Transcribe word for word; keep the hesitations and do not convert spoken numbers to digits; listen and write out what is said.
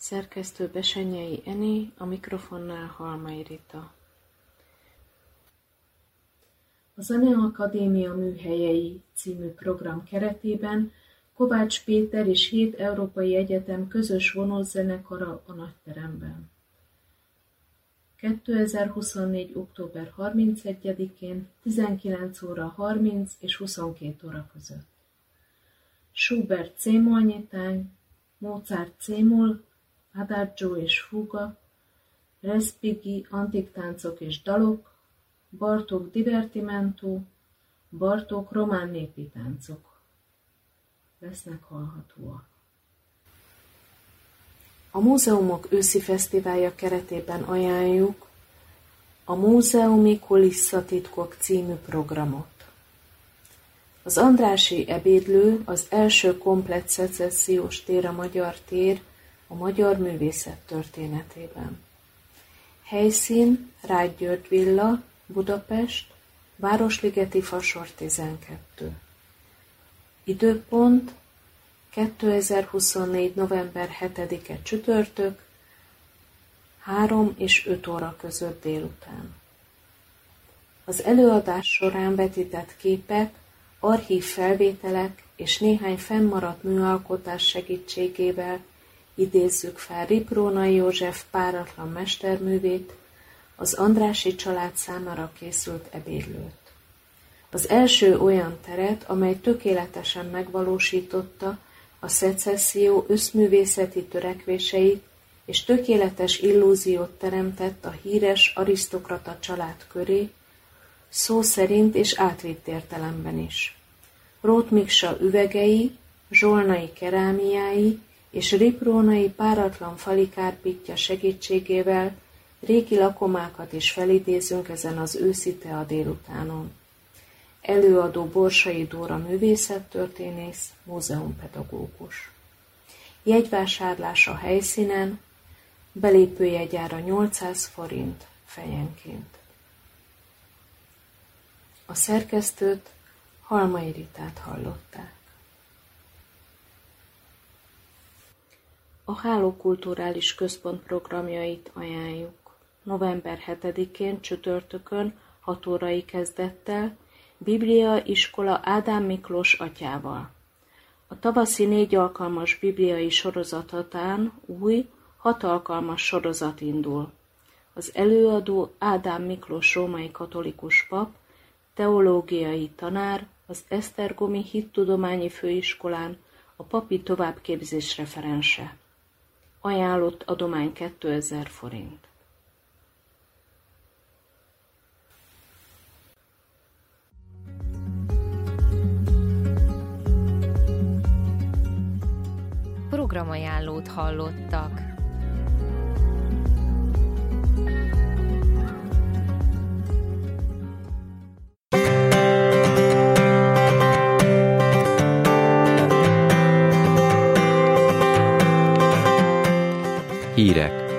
Szerkesztő Besenyei Eni, a mikrofonnál Halmai Rita. A Zeneakadémia Műhelyei című program keretében Kovács Péter és hét európai egyetem közös vonószenekara a Nagyteremben. kétezer-huszonnégy. október harmincegyedikén tizenkilenc óra harminc és huszonkét óra között. Schubert C-moll nyitány, Mozart C-moll, Adagio és Fuga, Respighi antik táncok és dalok, Bartók Divertimento, Bartók román népi táncok lesznek hallhatóak. A Múzeumok őszi fesztiválja keretében ajánljuk a Múzeumi Kulisszatitkok című programot. Az Andrássy ebédlő az első komplett szecessziós tér a Magyar Tér a magyar művészet történetében. Helyszín Rágy György villa, Budapest, Városligeti Fasor tizenkettő. Időpont kétezer-huszonnégy. november hetedike csütörtök, három és öt óra között délután. Az előadás során vetített képek, archív felvételek és néhány fennmaradt műalkotás segítségével idézzük fel Riprónai József páratlan mesterművét, az Andrássy család számára készült ebédlőt. Az első olyan teret, amely tökéletesen megvalósította a szecesszió összművészeti törekvéseit, és tökéletes illúziót teremtett a híres arisztokrata család köré, szó szerint és átvitt értelemben is. Róth Miksa üvegei, zsolnai kerámiái és riprónai páratlan fali kárpitja segítségével régi lakomákat is felidézünk ezen az őszi tea délutánon. Előadó Borsai Dóra művészettörténész, múzeumpedagógus. Jegyvásárlás a helyszínen, belépőjegyára nyolcszáz forint fejenként. A szerkesztőt, Halmai Ritát hallották. A Háló Kulturális Központ programjait ajánljuk. november hetedikén csütörtökön hat órai kezdettel Biblia iskola Ádám Miklós atyával. A tavaszi négy alkalmas bibliai sorozatán új, hat alkalmas sorozat indul. Az előadó Ádám Miklós római katolikus pap, teológiai tanár, az Esztergomi Hittudományi Főiskolán a papi továbbképzés referense. Ajánlott adomány kétezer forint. Programajánlót hallottak. Hírek.